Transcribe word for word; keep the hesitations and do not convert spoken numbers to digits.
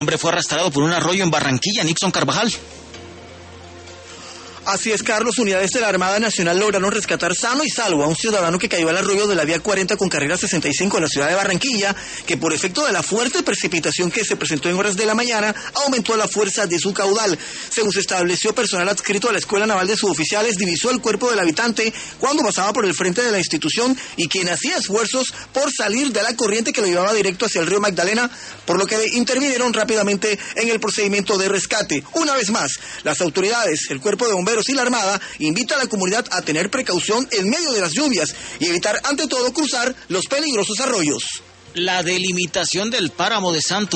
hombre fue arrastrado por un arroyo en Barranquilla, Nixon Carvajal. Así es, Carlos. Unidades de la Armada Nacional lograron rescatar sano y salvo a un ciudadano que cayó al arroyo de la vía cuarenta con carrera sesenta y cinco en la ciudad de Barranquilla, que por efecto de la fuerte precipitación que se presentó en horas de la mañana, aumentó la fuerza de su caudal. Según se estableció, personal adscrito a la Escuela Naval de Suboficiales divisó el cuerpo del habitante cuando pasaba por el frente de la institución y quien hacía esfuerzos por salir de la corriente que lo llevaba directo hacia el río Magdalena, por lo que intervinieron rápidamente en el procedimiento de rescate. Una vez más, las autoridades, el cuerpo de bomberos y la Armada invita a la comunidad a tener precaución en medio de las lluvias y evitar ante todo cruzar los peligrosos arroyos. La delimitación del páramo de Santos